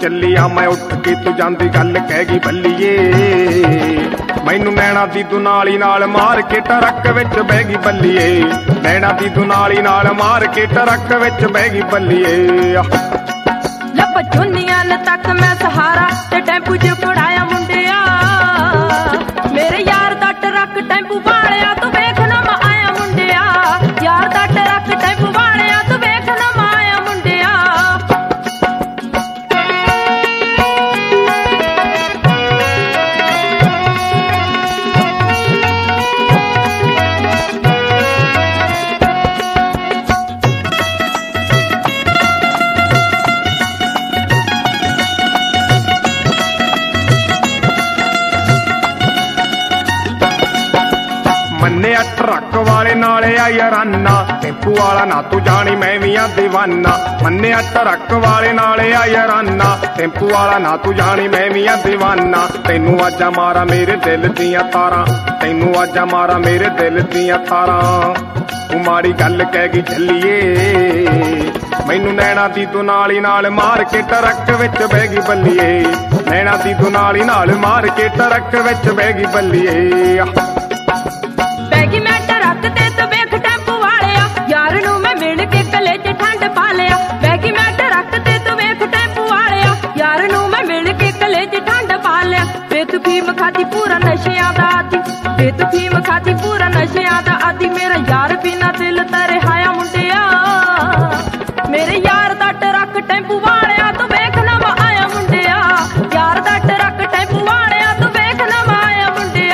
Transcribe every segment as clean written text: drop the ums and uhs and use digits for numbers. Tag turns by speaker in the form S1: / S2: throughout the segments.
S1: ਚੱਲੀ ਆ ਮੈਂ ਉੱਠ ਕੇ ਤੂੰ ਜਾਂਦੀ ਗੱਲ ਕਹਿ ਗਈ ਬੱਲੀਏ ਮੈਨੂੰ ਨੈਣਾ ਦੀ ਦੁਨਾਲੀ ਨਾਲ ਮਾਰ ਕੇ ਟਰੱਕ ਵਿੱਚ ਬਹਿ ਗਈ ਬੱਲੀਏ ਨੈਣਾ ਦੀ ਦੁਨਾਲੀ ਨਾਲ ਮਾਰ ਕੇ ਟਰੱਕ ਵਿੱਚ ਬਹਿ ਗਈ ਬੱਲੀਏ
S2: ਲੱਭ ਚੁੰਨੀਆਂ ਤੱਕ ਮੈਂ ਸਹਾਰਾ ਤੇ ਟੈਂਪੂ 'ਚ ਫੜਾਇਆ ਮੁੰਡਿਆ ਮੇਰੇ ਯਾਰ ਦਾ ਟਰੱਕ ਟੈਂਪੂ ਵਾਲਿਆ ਤੂੰ ਵੇਖ ਨਾ ਮੈਂ ਆਇਆ ਮੁੰਡਿਆ ਯਾਰ ਦਾ ਟਰੱਕ ਟੈਂਪੂ ਵਾਲਿਆ ਤੂੰ ਵੇਖ ਨਾ ਮੈਂ ਆਇਆ ਮੁੰਡਿਆ
S1: ਮੰਨਿਆ ਟਰੱਕ ਵਾਲੇ ਨਾਲ ਆ ਯਾਰਾਨਾ ਟੈਂਪੂ ਵਾਲਾ ਨਾ ਤੂੰ ਜਾਣੀ ਮੈਂ ਵੀ ਆ ਦੀਵਾਨਾ ਮੰਨਿਆ ਟਰੱਕ ਵਾਲੇ ਨਾਲ ਆ ਯਾਰਾਨਾ ਟੈਂਪੂ ਵਾਲਾ ਨਾ ਤੂੰ ਜਾਣੀ ਮੈਂ ਵੀ ਆ ਦੀਵਾਨਾ ਤੈਨੂੰ ਆਜਾ ਮਾਰਾ ਮੇਰੇ ਦਿਲ ਦੀਆਂ ਤਾਰਾਂ ਤੈਨੂੰ ਆਜਾ ਮਾਰਾ ਮੇਰੇ ਦਿਲ ਦੀਆਂ ਤਾਰਾਂ ਤੂੰ ਮਾੜੀ ਗੱਲ ਕਹਿ ਗਈ ਚੱਲੀਏ ਮੈਨੂੰ ਨੈਣਾ ਦੀ ਦੁਨਾਲੀ ਨਾਲ ਮਾਰ ਕੇ ਟਰੱਕ ਵਿੱਚ ਬਹਿ ਗਈ ਬੱਲੀਏ ਨੈਣਾ ਦੀ ਦੁਨਾਲੀ ਨਾਲ ਮਾਰ ਕੇ ਟਰੱਕ ਵਿੱਚ ਬਹਿ ਗਈ ਬੱਲੀਏ
S2: ਬੈਗੀ ਮੈਂ ਟਰੱਕ ਤੇ ਤੂੰ ਵੇਖ ਟੈਂਪੂ ਵਾਲਿਆ ਯਾਰ ਨੂੰ ਮੈਂ ਮਿਲ ਕੇ ਗਲੇ 'ਚ ਠੰਡ ਪਾ ਲਿਆ ਬੈਗੀ ਮੈਂ ਟਰੱਕ ਤੇ ਤੂੰ ਵੇਖ ਟੈਂਪੂ ਵਾਲਿਆ ਯਾਰ ਨੂੰ ਮੈਂ ਮਿਲ ਕੇ ਗਲੇ 'ਚ ਠੰਡ ਪਾ ਲਿਆ ਵੇ ਤੂੰ ਫੀਮ ਖਾਦੀ ਪੂਰਾ ਨਸ਼ਿਆਂ ਦਾ ਆਦੀ ਵੇ ਤੂੰ ਫੀਮ ਖਾਦੀ ਪੂਰਾ ਨਸ਼ਿਆਂ ਦਾ ਆਦੀ ਮੇਰਾ ਯਾਰ ਬਿਨਾ ਦਿਲ ਤਰੇ ਹਾਇਆ ਮੁੰਡਿਆ ਮੇਰੇ ਯਾਰ ਦਾ ਟਰੱਕ ਟੈਂਪੂ ਵਾਲਿਆ ਤੂੰ ਵੇਖ ਨਾ ਮੈਂ ਆਇਆ ਮੁੰਡਿਆ ਯਾਰ ਦਾ ਟਰੱਕ ਟੈਂਪੂ ਵਾਲਿਆ ਤੂੰ ਵੇਖ ਨਾ ਮੈਂ ਆਇਆ ਮੁੰਡਿਆ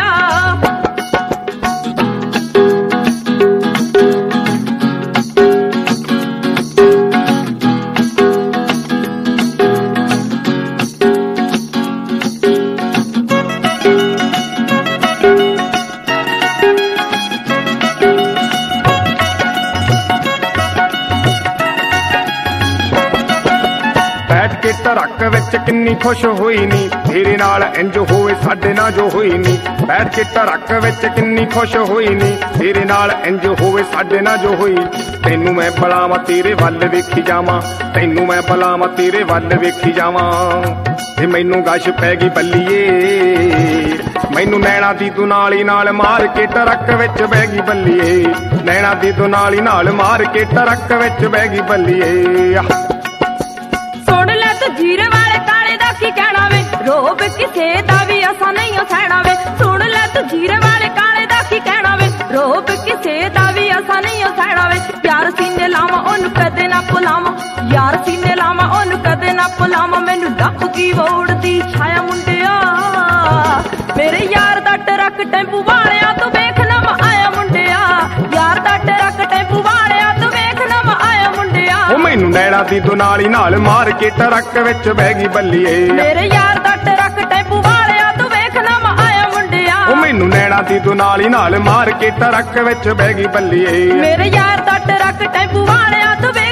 S1: ਬੈਠ ਕੇ ਟਰੱਕ ਵਿੱਚ ਕਿੰਨੀ ਖੁਸ਼ ਹੋਈ ਨੀ ਤੇਰੇ ਨਾਲ ਇੰਜ ਹੋਵੇ ਸਾਡੇ ਨਾਲ ਜੋ ਹੋਈ ਨੀ ਬੈਠ ਕੇ ਟਰੱਕ ਵਿੱਚ ਕਿੰਨੀ ਖੁਸ਼ ਹੋਈ ਨੀ ਤੇਰੇ ਨਾਲ ਇੰਜ ਹੋਵੇ ਸਾਡੇ ਨਾਲ ਜੋ ਹੋਈ ਤੈਨੂੰ ਮੈਂ ਬੁਲਾਵਾਂ ਤੇਰੇ ਵੱਲ ਵੇਖੀ ਜਾਵਾਂ ਤੈਨੂੰ ਮੈਂ ਬੁਲਾਵਾਂ ਤੇਰੇ ਵੱਲ ਵੇਖੀ ਜਾਵਾਂ ਤੇ ਮੈਨੂੰ ਗਸ਼ ਪੈ ਗਈ ਬੱਲੀਏ ਮੈਨੂੰ ਨੈਣਾ ਦੀ ਦੁਨਾਲੀ ਨਾਲ ਮਾਰ ਕੇ ਟਰੱਕ ਵਿੱਚ ਬਹਿ ਗਈ ਬੱਲੀਏ ਨੈਣਾ ਦੀ ਦੁਨਾਲੀ ਨਾਲ ਮਾਰ ਕੇ ਟਰੱਕ ਵਿੱਚ ਬਹਿ ਗਈ ਬੱਲੀਏ
S2: ਸੁਣ ਲੈ ਤੂੰ ਜੀਰੇ ਵਾਲੇ ਕਾਲੇ ਦਾ ਕੀ ਕਹਿਣਾ ਵੇ ਰੋਬ ਕਿਸੇ ਦਾ ਵੀ ਅਸਾਂ ਨਹੀਂ ਸਹਿਣਾ ਵੇ ਸੁਣ ਲੈ ਤੂੰ ਜੀਰੇ ਵਾਲੇ ਕਾਲੇ ਦਾ ਕੀ ਕਹਿਣਾ ਵੇ ਰੋਬ ਕਿਸੇ ਦਾ ਵੀ ਅਸਾਂ ਨਹੀਂ ਸਹਿਣਾ ਵੇ ਯਾਰ ਸੀਨੇ ਲਾਵਾਂ ਉਹਨੂੰ ਕਦੇ ਨਾ ਭੁਲਾਵਾਂ ਯਾਰ ਸੀਨੇ ਲਾਵਾਂ ਉਹਨੂੰ ਕਦੇ ਨਾ ਭੁਲਾਵਾਂ ਮੈਨੂੰ ਡੱਕ ਕੀ ਵੋੜਦੀ ਛਾਇਆ ਮੁੰਡਿਆ ਮੇਰੇ ਯਾਰ ਦਾ ਟਰੱਕ ਟੈਂਪੂ ਵਾਲਿਆ ਤੂੰ ਵੇਖ ਨਾ ਮੈਂ ਆਇਆ ਮੁੰਡਿਆ ਯਾਰ ਦਾ ਟਰੱਕ ਟੈਂਪੂ ਵਾਲਿਆ ਤੂੰ ਵੇਖ ਨਾ ਮੈਂ ਆਇਆ ਮੁੰਡਿਆ
S1: ਉਹ ਮੈਨੂੰ ਨੈਣਾ ਦੀ ਦੁਨਾਲੀ ਨਾਲ ਮਾਰ ਕੇ ਟਰੱਕ ਵਿੱਚ ਬਹਿ ਗਈ ਬੱਲੀਏ
S2: ਮੇਰੇ ਯਾਰ ਦਾ ਟਰੱਕ ਟੈਂਪੂ ਵਾਲਿਆ ਤੂੰ ਵੇਖ ਨਾ ਮੈਂ ਆਇਆ ਮੁੰਡਿਆ
S1: ਉਹ ਮੈਨੂੰ ਨੈਣਾ ਦੀ ਦੁਨਾਲੀ ਨਾਲ ਮਾਰ ਕੇ ਟਰੱਕ ਵਿੱਚ ਬਹਿ ਗਈ ਬੱਲੀਏ
S2: ਮੇਰੇ ਯਾਰ ਦਾ ਟਰੱਕ ਟੈਂਪੂ ਵਾਲਿਆ ਤੂੰ